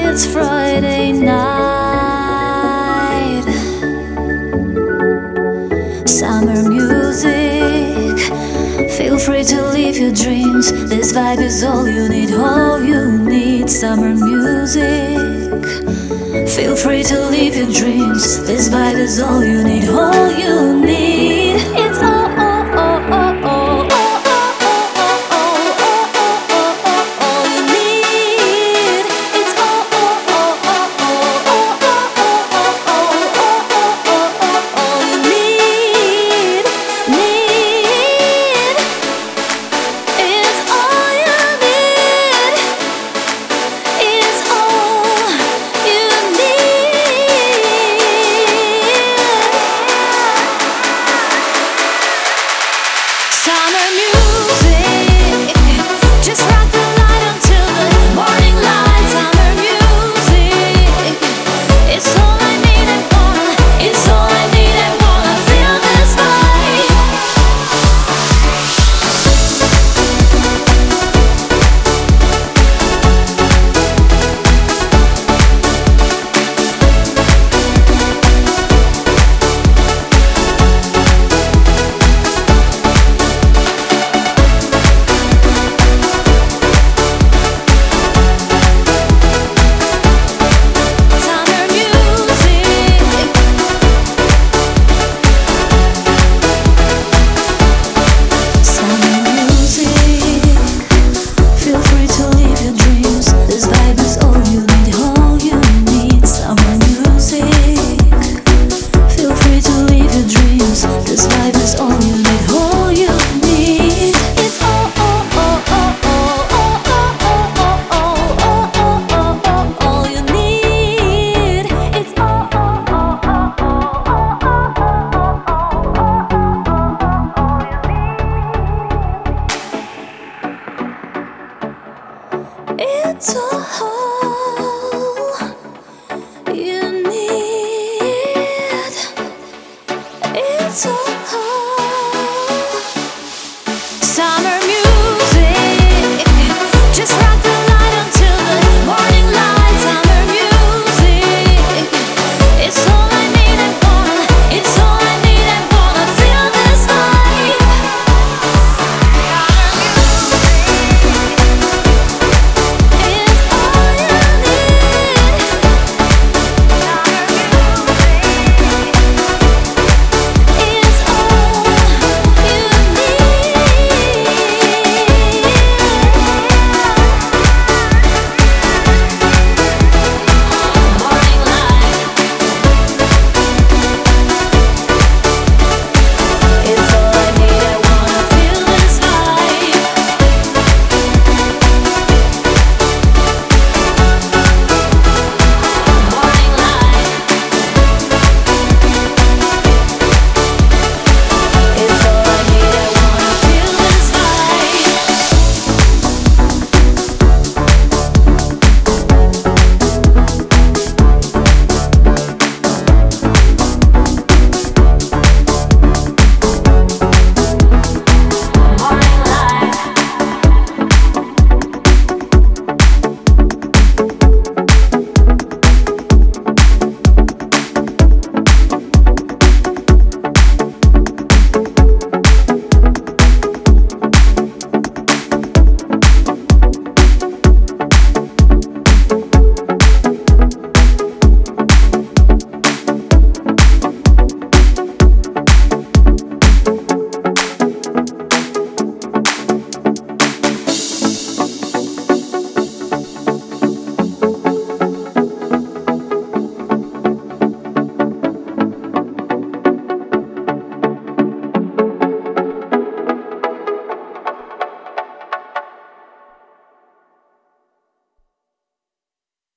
It's Friday night. Summer music. Feel free to live your dreams. This vibe is all you need, all you need. Summer music. Feel free to live your dreams. This vibe is all you need, all you need. It's all you need. It's all you need. It's all you need. It's all you need. Summer music, just rock the night until the morning light. Summer music, it's all I need and wanna. It's all I need and wanna feel this vibe. Summer music. Summer music. Feel free to live your dreams. This vibe is all you need, all you need. Summer music. Feel free to live your dreams. This vibe is all you need, all you need. It's all you need. It's all It's all you need. It's all summer.